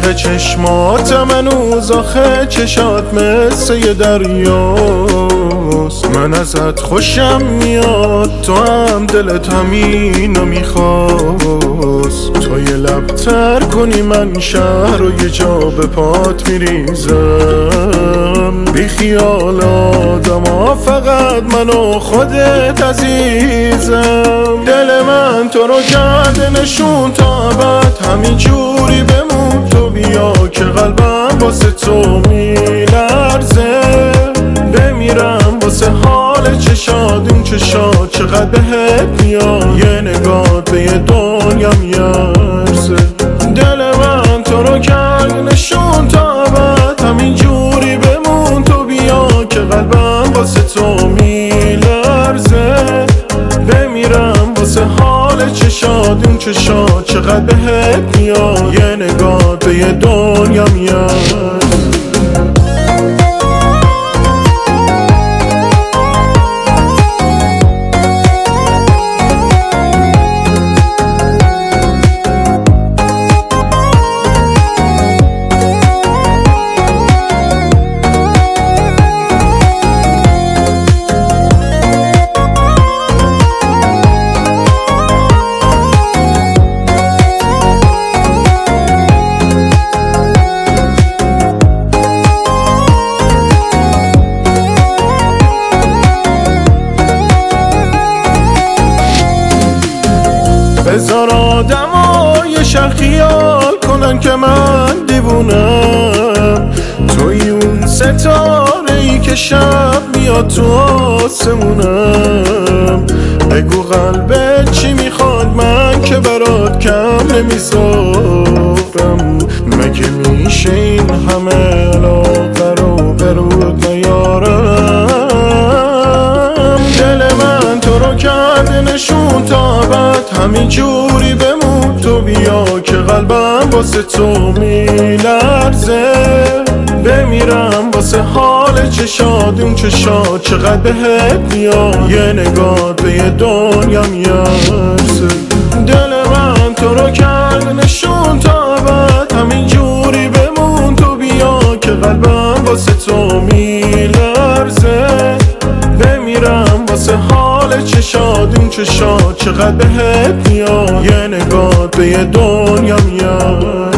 عشق چشماتم هنوز آخه چشات مثل یه دریاست. من ازت خوشم میاد تو هم دلت همینو میخواست. تو یه لب تر کنی من شهر و یه جا به پات میریزم. بی خیال آدما فقط من و خودت عزیزم. دل من تو رو کرده نشون تا ابد همین جوری بمون. تو بیا که قلبم واسه تو میلرزه. بمیرم واسه حال چشاد این چشاد چقدر بهت میاد. یه نگاه به یه دنیا میارزه. دل من تو رو کرده نشون تا ابد همین جوری بمون. تو بیا که قلبم واسه تو میلرزه. بمیرم واسه حال چشاد این چشاد چقدر بهت میاد. یه نگاه به یه دنیا میاد. بذار آدمای شهر خیال کنن که من دیوونم. توی اون ستاره ای که شب میاد تو آسمونم. بگو قلبت چی میخواد من که برات کم نمیذارم. مگه میشه این همه علاقه رو برود نیارم. دل من تو رو کرده نشون تا ابد همین جوری بمون. تو بیا که قلبم واسه تو میلرزه. بمیرم واسه حال چشاد اون چشاد چقدر بهت میاد. یه نگاه به یه دنیا میارزه. دل من تو رو کرده نشون تا ابد همین جوری بمون. تو بیا که قلبم واسه تو میلرزه. بمیرم واسه حال چشاد اون چشاد چقدر بهت میاد. یه نگاه به یه دنیا میاد.